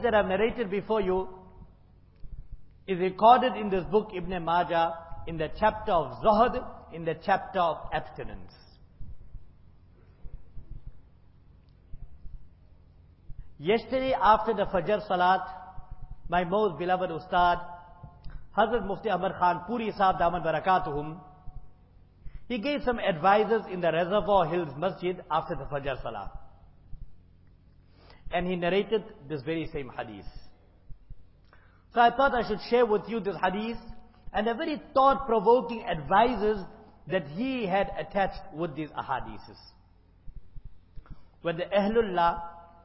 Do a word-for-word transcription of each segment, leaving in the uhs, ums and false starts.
that I've narrated before you is recorded in this book, Ibn Majah, in the chapter of Zuhd, in the chapter of abstinence. Yesterday after the Fajr Salat, my most beloved Ustad, Hazrat Mufti Ahmad Khan Puri Sahab Daman Barakatuhum, he gave some advices in the Reservoir Hills Masjid after the Fajr Salah. And he narrated this very same hadith. So I thought I should share with you this hadith and the very thought-provoking advices that he had attached with these ahadiths. When the Ahlullah,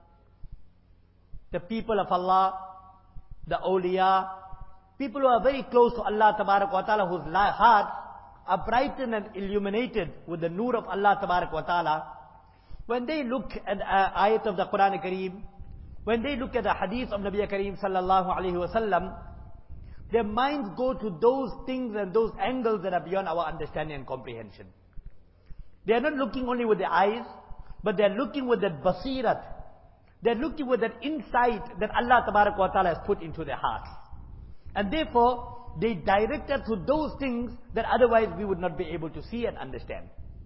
the people of Allah, the awliya, people who are very close to Allah Tabarak wa Ta'ala, whose hearts are brightened and illuminated with the nur of Allah Tabarak wa Ta'ala, when they look at the ayat of the Quran Kareem, when they look at the hadith of Nabi Kareem Sallallahu Alaihi Wasallam, their minds go to those things and those angles that are beyond our understanding and comprehension. They are not looking only with the eyes, but they are looking with that basirat. They are looking with that insight that Allah Tabarak wa Ta'ala has put into their hearts. And therefore, they direct us to those things that otherwise we would not be able to see and understand.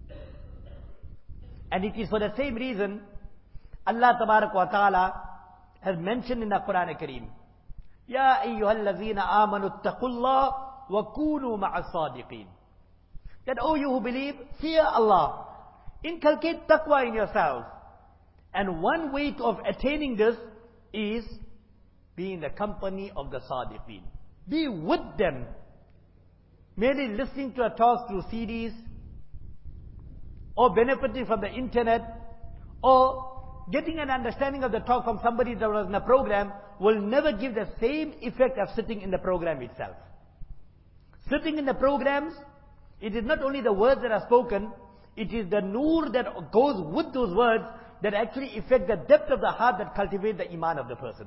And it is for the same reason, Allah Tabarak wa Ta'ala has mentioned in the Quran Kareem, Ya ayyuhallazina amanu attaqullah wa kunu ma'as sadiqeen. That, oh you who believe, fear Allah. Inculcate taqwa in yourselves. And one way of attaining this is be in the company of the sadiqeen. Be with them. Merely listening to a talk through C Ds, or benefiting from the internet, or getting an understanding of the talk from somebody that was in a program will never give the same effect as sitting in the program itself. Sitting in the programs, it is not only the words that are spoken, it is the nur that goes with those words that actually affect the depth of the heart that cultivate the iman of the person.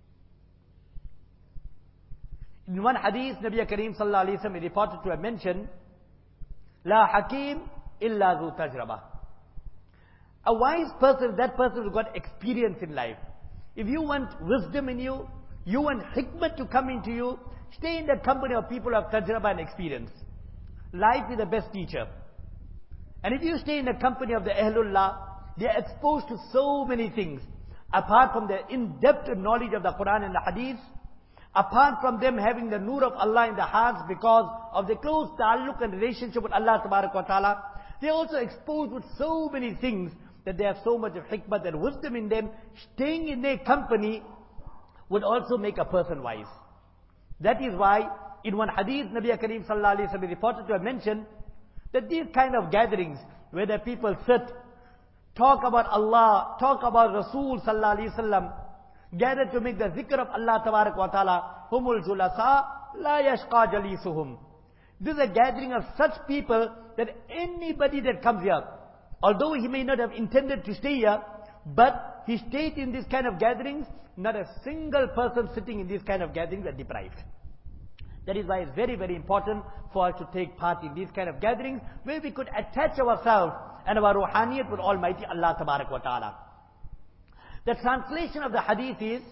In one hadith, Nabi Kareem Sallallahu Alaihi Wasallam reported to have mentioned, La Hakim illa zu tajrabah. A wise person, that person who got experience in life. If you want wisdom in you, you want hikmah to come into you, stay in the company of people who have tajrabah and experience. Life is the best teacher. And if you stay in the company of the Ahlullah, they are exposed to so many things. Apart from their in-depth knowledge of the Quran and the Hadith, apart from them having the nur of Allah in their hearts because of the close ta'alluq and relationship with Allah Tabarak wa Ta'ala, they are also exposed with so many things that they have so much of hikmah and wisdom in them. Staying in their company would also make a person wise. That is why in one hadith, Nabi Kareem Sallallahu Alaihi Wasallam reported to have mentioned that these kind of gatherings where the people sit, talk about Allah, talk about Rasul Sallallahu Alaihi Wasallam, gather to make the zikr of Allah Tabarak wa Ta'ala, humul julasa la yashqa jalisuhum. This is a gathering of such people that anybody that comes here, although he may not have intended to stay here, but he stayed in these kind of gatherings, not a single person sitting in these kind of gatherings are deprived. That is why it's very, very important for us to take part in these kind of gatherings where we could attach ourselves and our ruhaniyat with Almighty Allah Tabarak wa Ta'ala. The translation of the hadith is,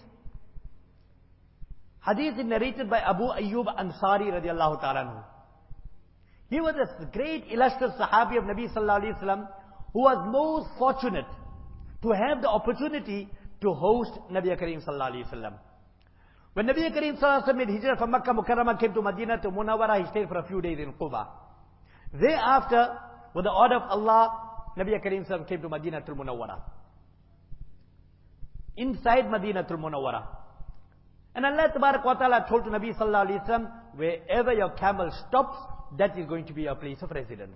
hadith is narrated by Abu Ayyub Ansari radiallahu ta'ala. He was a great illustrious Sahabi of Nabi Sallallahu Alaihi Wasallam who was most fortunate to have the opportunity to host Nabi Kareem Sallallahu Alaihi Wasallam. When Nabi Kareem Sallallahu Alaihi Wasallam made hijrah from Makkah Mukarramah, came to Medina to Munawwara, he stayed for a few days in Quba. Thereafter, with the order of Allah, Nabi Kareem Sallallahu Alaihi Wasallam came to Medina to Munawwara. Inside Medina to Munawwara. And Allah Tabarak wa Ta'ala told to Nabi Sallallahu Alaihi Wasallam, wherever your camel stops, that is going to be your place of residence.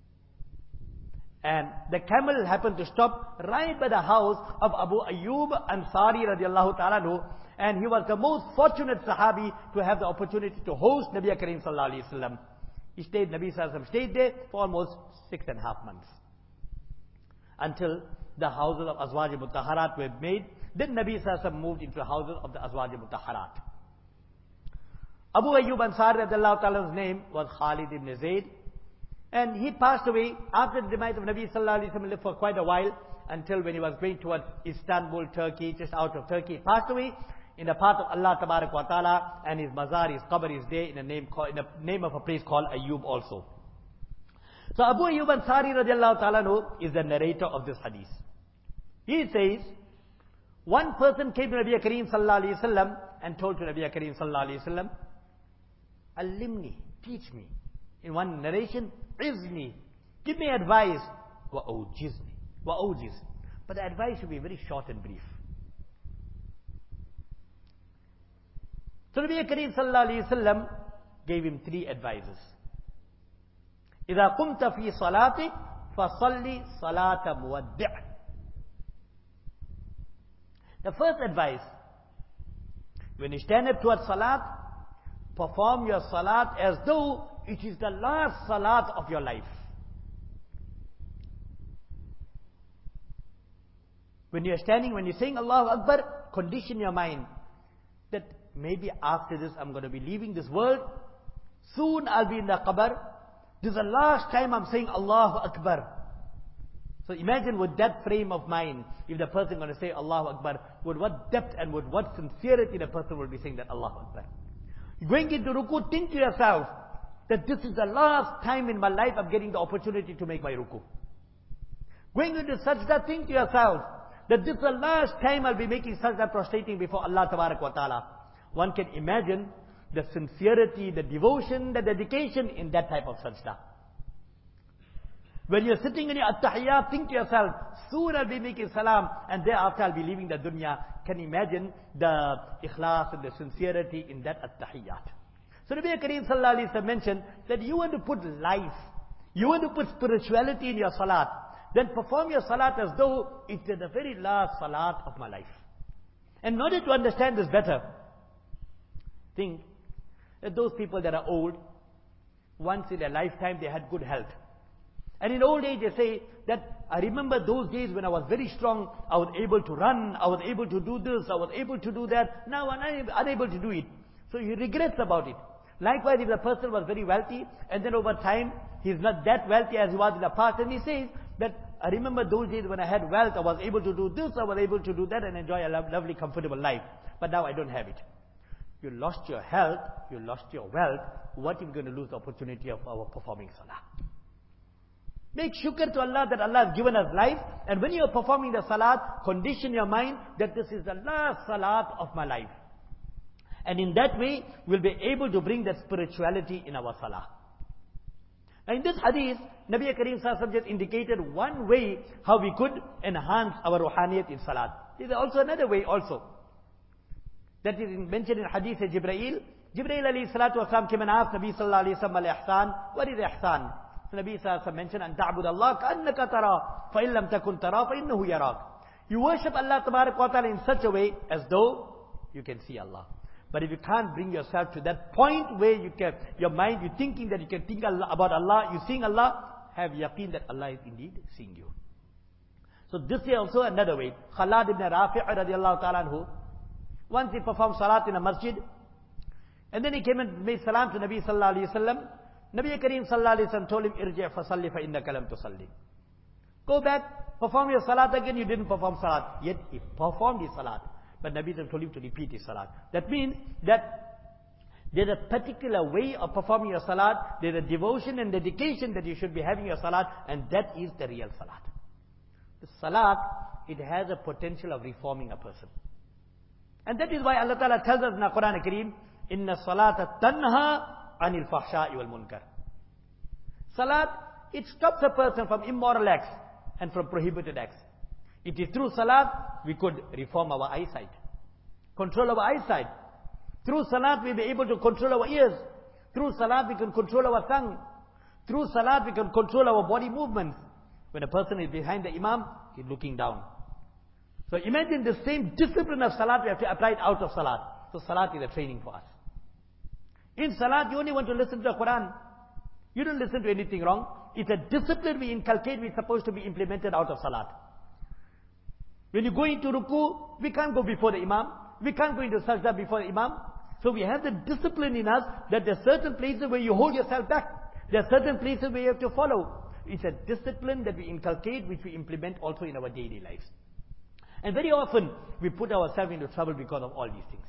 And the camel happened to stop right by the house of Abu Ayyub Ansari radiallahu ta'ala, and he was the most fortunate Sahabi to have the opportunity to host Nabi Kareem Sallallahu Alaihi Wasallam. He stayed, Nabi Sallallahu Alaihi Wasallam stayed there for almost six and a half months. Until the houses of Azwaj Mutahharat were made. Then Nabi Sallallahu Alaihi Wasallam moved into the houses of the Azwaj Mutahharat. Abu Ayyub Ansari radiallahu ta'ala's name was Khalid ibn Zayd. And he passed away after the demise of Nabi Sallallahu Alaihi Wasallam, lived for quite a while, until when he was going towards Istanbul, Turkey, just out of Turkey, he passed away. in the path of Allah Tabarak wa Ta'ala, and his mazar, his qabr is there in the name, called, in the name of a place called Ayyub also. So Abu Ayyub Ansari radiallahu ta'ala anhu is the narrator of this hadith. He says, one person came to Nabi Kareem sallallahu alayhi wa sallam and told to Nabi Kareem sallallahu alayhi wa sallam, Alimni, teach me. In one narration, Izni, give me advice. Wa'ujizni, wa'ujiz. But the advice should be very short and brief. So Nabi Kareem sallallahu alayhi wa sallam gave him three advices. إِذَا قُمْتَ فِي صَلَاتِكَ فَصَلِّ صَلَاةَ مُوَدِّعٍ. The first advice, when you stand up towards salat, perform your salat as though it is the last salat of your life. When you are standing, when you are saying Allahu Akbar, condition your mind that maybe after this I'm going to be leaving this world. Soon I'll be in the qabr. This is the last time I'm saying Allahu Akbar. So imagine with that frame of mind, if the person is going to say Allahu Akbar, with what depth and with what sincerity the person will be saying that Allahu Akbar. Going into ruku, think to yourself that this is the last time in my life I'm getting the opportunity to make my ruku. Going into sajda, think to yourself that this is the last time I'll be making sajda, prostrating before Allah Tabarak wa Ta'ala. One can imagine the sincerity, the devotion, the dedication in that type of sajda. When you're sitting in your at-tahiyyat, think to yourself, soon I'll be making salam, and thereafter I'll be leaving the dunya. Can you imagine the ikhlas and the sincerity in that at-tahiyyat? So Nabi Kareem sallallahu alayhi wa sallam mentioned that you want to put life, you want to put spirituality in your salat, then perform your salat as though it's the very last salat of my life. And in order to understand this better, think that those people that are old, once in their lifetime they had good health. And in old age they say that, I remember those days when I was very strong, I was able to run, I was able to do this, I was able to do that, now I'm unable to do it. So he regrets about it. Likewise, if the person was very wealthy, and then over time, he's not that wealthy as he was in the past, and he says that, I remember those days when I had wealth, I was able to do this, I was able to do that, and enjoy a lo- lovely, comfortable life. But now I don't have it. You lost your health, you lost your wealth, what if you're going to lose the opportunity of our performing salah? Make shukr to Allah that Allah has given us life, and when you are performing the salat, condition your mind that this is the last salat of my life. And in that way, we'll be able to bring that spirituality in our salah. Now in this hadith, Nabi Kareem sallallahu alayhi wa sallam just indicated one way how we could enhance our ruhaniyat in salat. There is also another way also. That is mentioned in hadith of Jibreel. Jibreel alayhi salatu wasalam came and asked Nabi sallallahu alayhi wa sallam al-ihsan. What is ihsan? So Nabi sallallahu alayhi wa sallam mentioned, أن تعبد الله كأنك ترى فإن لم تكن ترى فإنه يراك. You worship Allah Tabarak wa Ta'ala in such a way as though you can see Allah. But if you can't bring yourself to that point where you can, your mind, you're thinking that you can think about Allah, you're seeing Allah, have yaqeen that Allah is indeed seeing you. So this is also another way. Khalad ibn Rafi' radiallahu ta'ala anhu, once he performed salat in a masjid, and then he came and made salam to Nabi sallallahu alayhi wa sallam. Nabi Kareem sallallahu alayhi wa sallam told him, irji' fasalli fa innaka lam tusalli. Go back, perform your salat again. You didn't perform salat. Yet he performed his salat. But Nabi told him to repeat his salat. That means that there's a particular way of performing your salat. There's a devotion and dedication that you should be having your salat, and that is the real salat. The salat, it has a potential of reforming a person. And that is why Allah Ta'ala tells us in the Quran Kareem, Inna salata tanha anil fahsha'i wal munkar. Salat, it stops a person from immoral acts and from prohibited acts. It is through salat we could reform our eyesight, control our eyesight. Through salat we'll be able to control our ears. Through salat we can control our tongue. Through salat we can control our body movements. When a person is behind the imam, he's looking down. So imagine the same discipline of salat we have to apply it out of salat. So salat is a training for us. In salat you only want to listen to the Quran. You don't listen to anything wrong. It's a discipline we inculcate, we're supposed to be implemented out of salat. When you go into ruku, we can't go before the imam. We can't go into sajda before the imam. So we have the discipline in us that there are certain places where you hold yourself back. There are certain places where you have to follow. It's a discipline that we inculcate, which we implement also in our daily lives. And very often, we put ourselves into trouble because of all these things.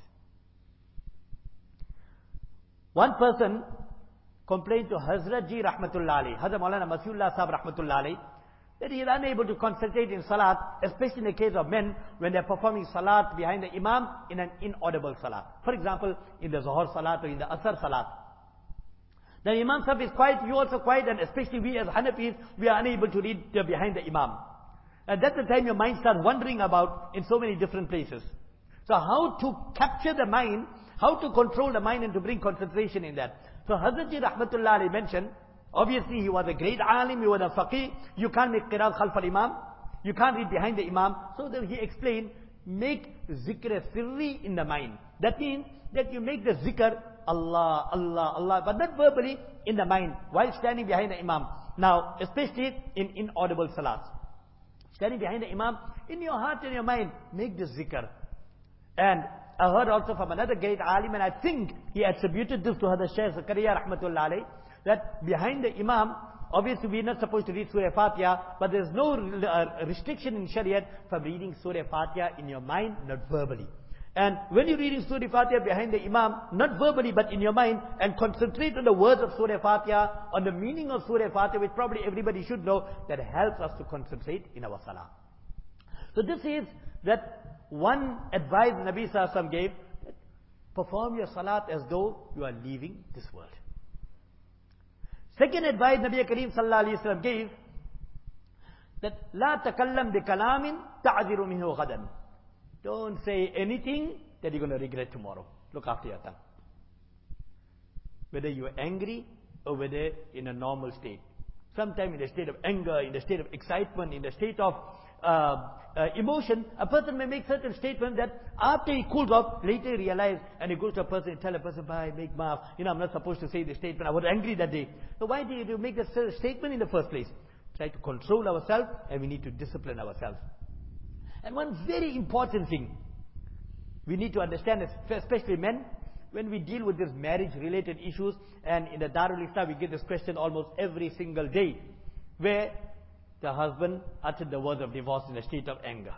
One person complained to Hazrat Ji Rahmatullah alayhi, Hazrat Maulana Masihullah Sahib Rahmatullah alayhi, that he is unable to concentrate in Salat, especially in the case of men, when they are performing Salat behind the Imam in an inaudible Salat. For example, in the Zuhur Salat or in the Asr Salat. The Imam Sahib is quiet, you also quiet, and especially we as Hanafis, we are unable to read uh, behind the Imam. And that's the time your mind starts wandering about in so many different places. So how to capture the mind, how to control the mind and to bring concentration in that. So Hazrat Ji Rahmatullah alayhi mentioned, obviously he was a great alim, he was a faqih, you can't make qiraat khalf al-imam, you can't read behind the imam. So then he explained, make zikr sirri in the mind. That means that you make the zikr, Allah, Allah, Allah, but not verbally, in the mind, while standing behind the imam. Now, especially in inaudible salats. Standing behind the imam, in your heart and your mind, make the zikr. And I heard also from another great alim, and I think he attributed this to Hazrat Shaykh Zakaria Rahmatullah alayhi, that behind the imam, obviously we are not supposed to read Surah Fatiha, but there is no uh, restriction in Shariat from reading Surah Fatiha in your mind, not verbally. And when you're reading Surah Fatiha behind the imam, not verbally but in your mind, and concentrate on the words of Surah Fatiha, on the meaning of Surah Fatiha, which probably everybody should know, that helps us to concentrate in our salah. So this is that one advice Nabi Sallallahu Alaihi Wasallam gave, that perform your salat as though you are leaving this world. Second advice Nabi Kareem Sallallahu Alaihi Wasallam gave, that لا تكلم بكلام تعذر منه غدا. Don't say anything that you're going to regret tomorrow. Look after your tongue. Whether you're angry or whether in a normal state. Sometimes in a state of anger, in the state of excitement, in the state of uh, uh, emotion, a person may make certain statements that after he cools off, later he realizes, and he goes to a person and tell a person, bye, make maaf, you know, I'm not supposed to say this statement, I was angry that day. So why did you make that statement in the first place? Try to control ourselves, and we need to discipline ourselves. And one very important thing we need to understand, especially men, when we deal with these marriage-related issues, and in the Darul Islah we get this question almost every single day, where the husband uttered the words of divorce in a state of anger.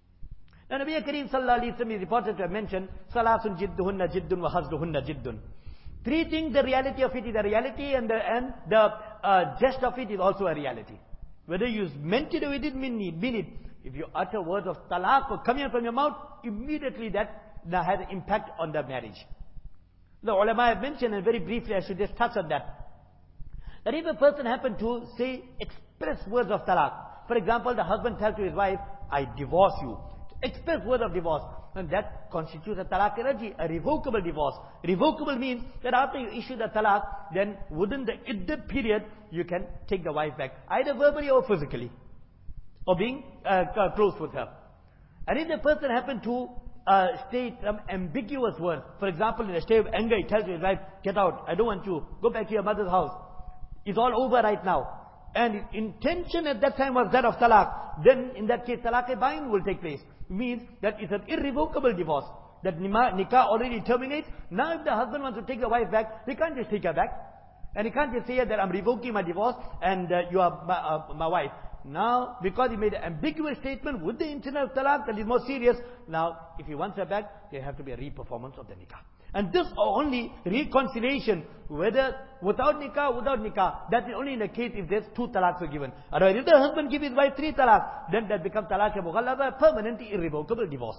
Now Nabi Kareem Sallallahu Alaihi Wasallam is reported to have mentioned, Salasun jidduhunna jiddun wa hazluhunna jiddun. Three things, the reality of it is a reality, and the, and the uh, jest of it is also a reality. Whether you meant it or you didn't mean it, mean it. If you utter words of talaq or coming out from your mouth, immediately that, that has an impact on the marriage. The ulama have mentioned, and very briefly I should just touch on that, that if a person happened to say, express words of talaq, for example, the husband tells to his wife, I divorce you, express word of divorce, and that constitutes a talaq raji, a revocable divorce. Revocable means that after you issue the talaq, then within the iddat period, you can take the wife back, either verbally or physically, or being uh, close with her. And if the person happened to uh, state some ambiguous words, for example, in a state of anger, he tells his wife, get out, I don't want you, go back to your mother's house, it's all over right now. And intention at that time was that of talaq, then in that case, talaq-e-bain will take place. It means that it's an irrevocable divorce. That nikah already terminates. Now if the husband wants to take the wife back, he can't just take her back. And he can't just say that I'm revoking my divorce and uh, you are my, uh, my wife. Now, because he made an ambiguous statement with the intent of talaq that is more serious, now if he wants her back, there have to be a re-performance of the nikah. And this only reconciliation, whether without nikah, without nikah, that is only in the case if there's two talaqs are given. Otherwise, if the husband gives his wife three talaqs, then that becomes talaq-e-mughallada, permanent irrevocable divorce.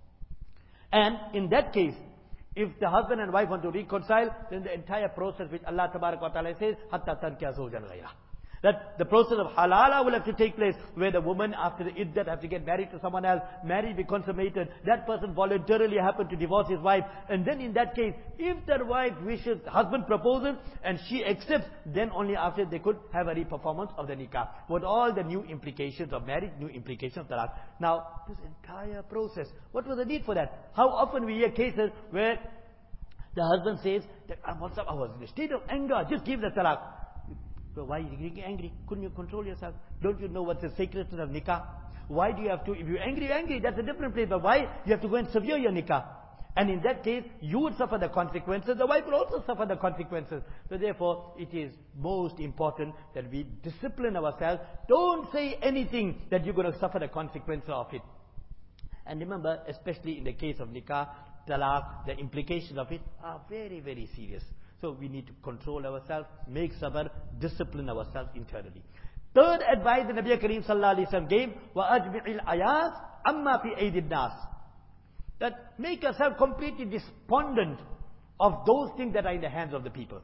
And in that case, if the husband and wife want to reconcile, then the entire process which Allah Tabarak wa Ta'ala says, hatta tankiya zawjan ghayra. That the process of halala will have to take place, where the woman after the iddat have to get married to someone else, marriage be consummated, that person voluntarily happened to divorce his wife, and then in that case, if the wife wishes, husband proposes, and she accepts, then only after they could have a re-performance of the nikah, with all the new implications of marriage, new implications of talaq. Now, this entire process, what was the need for that? How often we hear cases where the husband says, that I was in a state of anger, just give the talaq. So why are you getting angry? Couldn't you control yourself? Don't you know what's the sacredness of nikah? Why do you have to, if you're angry, you're angry, that's a different place. But why? You have to go and sever your nikah. And in that case, you would suffer the consequences. The wife will also suffer the consequences. So therefore, it is most important that we discipline ourselves. Don't say anything that you're going to suffer the consequences of it. And remember, especially in the case of nikah, talaq, the implications of it are very, very serious. So we need to control ourselves, make sabr, discipline ourselves internally. Third advice the Nabi Kareem Sallallahu Alaihi Wasallam gave, وَأَجْمِعِ الْأَيَاثِ أَمَّا فِي أَيْدِ النَّاسِ. That make yourself completely despondent of those things that are in the hands of the people.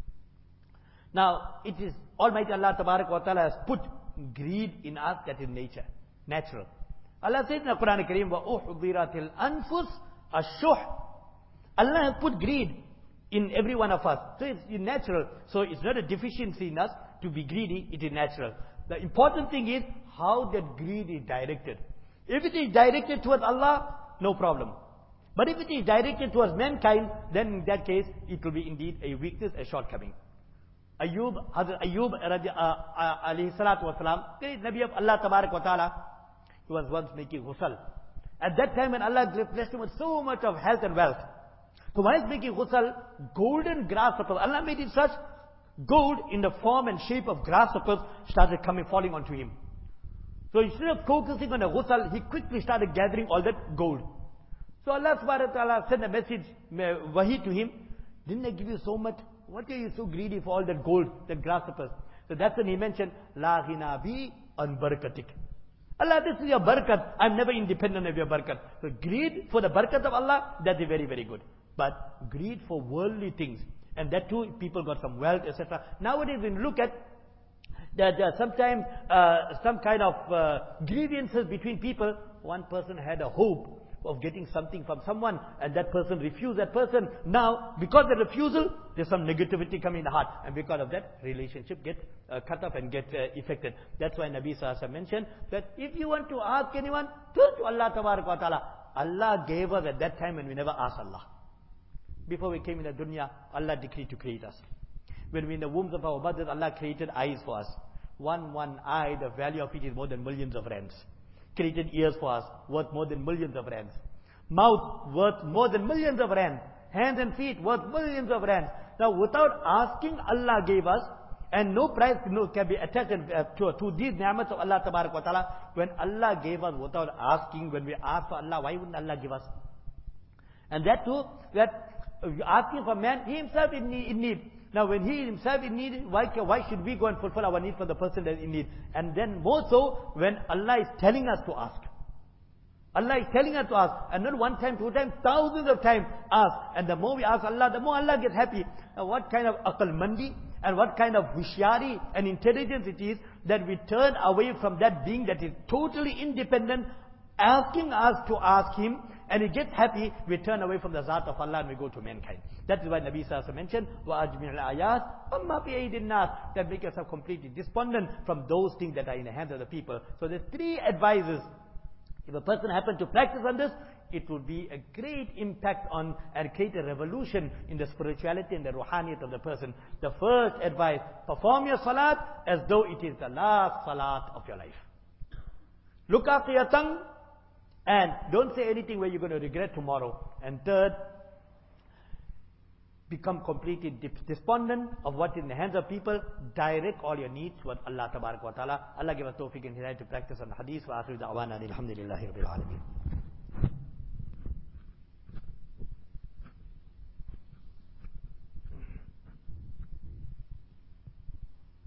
Now, it is Almighty Allah Tabarak wa Ta'ala has put greed in us, that is nature, natural. Allah says in the Quran Kareem, وَأُحْضِرَتِ الْأَنفُسِ الشُّحْ. Allah has put greed in every one of us. So it's natural. So it's not a deficiency in us to be greedy, it is natural. The important thing is how that greed is directed. If it is directed towards Allah, no problem. But if it is directed towards mankind, then in that case, it will be indeed a weakness, a shortcoming. Ayub, Hazrat Ayub alayhi salatu wasalam, great Nabi of Allah Tabarak wa Ta'ala, he was once making ghusl. At that time when Allah blessed him with so much of health and wealth. So while making ghusl, golden grasshoppers, Allah made it such, gold in the form and shape of grasshoppers started coming, falling onto him. So instead of focusing on the ghusl, he quickly started gathering all that gold. So Allah subhanahu wa ta'ala sent a message, wahi to him, didn't I give you so much? What are you so greedy for all that gold, that grasshoppers? So that's when he mentioned, La ghina bi an barakatik. Allah, this is your barakat. I'm never independent of your barakat. So greed for the barakat of Allah, that is very, very good. But greed for worldly things, and that too, people got some wealth, et cetera. Nowadays, when you look at that, uh, sometimes uh, some kind of uh, grievances between people, one person had a hope of getting something from someone, and that person refused that person. Now, because of the refusal, there's some negativity coming in the heart, and because of that, relationship get uh, cut off and get uh, affected. That's why Nabi Sallallahu Alaihi Wasallam mentioned that if you want to ask anyone, turn to Allah Tabarak wa Ta'ala. Allah gave us at that time when we never asked Allah. Before we came in the dunya, Allah decreed to create us. When we were in the wombs of our mothers, Allah created eyes for us. One, one eye, the value of it is more than millions of rands. Created ears for us, worth more than millions of rands. Mouth, worth more than millions of rands. Hands and feet, worth millions of rands. Now, without asking, Allah gave us, and no price no, can be attached uh, to, to these ni'mats of Allah Tabarak wa Ta'ala. When Allah gave us without asking, when we ask for Allah, why wouldn't Allah give us? And that too, that asking for man, he himself in need, in need. Now when he himself in need, why, why should we go and fulfill our need for the person that is in need? And then more so, when Allah is telling us to ask. Allah is telling us to ask. And not one time, two times, thousands of times ask. And the more we ask Allah, the more Allah gets happy. Now what kind of aqal mandi and what kind of hushyari and intelligence it is that we turn away from that being that is totally independent, asking us to ask Him, and He gets happy, we turn away from the Zat of Allah and we go to mankind. That is why Nabi Sallallahu Alaihi Wasallam mentioned, وَأَجْمِعِ الْآيَاتِ أَمَّا فِي أَيْدِ النَّاسِ, that make yourself completely despondent from those things that are in the hands of the people. So there's three advices. If a person happened to practice on this, it would be a great impact on and create a revolution in the spirituality and the ruhaniyat of the person. The first advice, perform your salat as though it is the last salat of your life. Look after your tongue, and don't say anything where you're going to regret tomorrow. And third, become completely despondent of what is in the hands of people. Direct all your needs towards Allah Tabarak wa Ta'ala. Allah give us tawfiq and hidayah to practice on the hadith. Wa akhiru da'wana alhamdulillahi rabbil alameen.